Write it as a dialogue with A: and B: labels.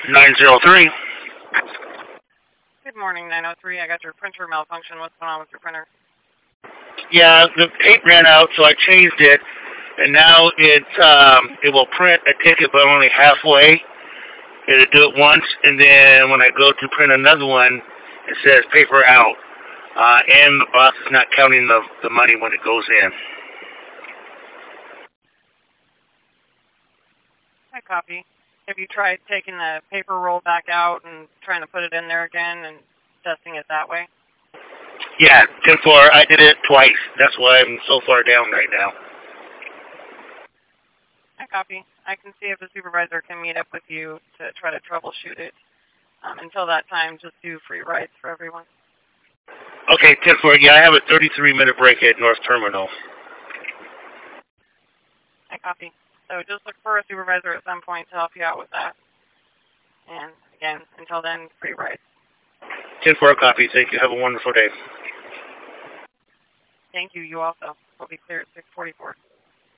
A: 903.
B: Good morning, 903. I got your printer malfunction. What's going on with your printer?
A: Yeah, the tape ran out, so I changed it, and now it will print a ticket, but only halfway. It'll do it once, and then when I go to print another one, it says paper out, and the box is not counting the money when it goes in.
B: I copy. Have you tried taking the paper roll back out and trying to put it in there again and testing it that way?
A: Yeah, 10-4. I did it twice. That's why I'm so far down right now.
B: I copy. I can see if the supervisor can meet up with you to try to troubleshoot it. Until that time, just do free rides for everyone.
A: Okay, 10-4. Yeah, I have a 33-minute break at North Terminal.
B: I copy. So just look for a supervisor at some point to help you out with that. And again, until then, free rides.
A: 10-4 copy. Thank you. Have a wonderful day.
B: Thank you. You also. We'll be clear at 6:44.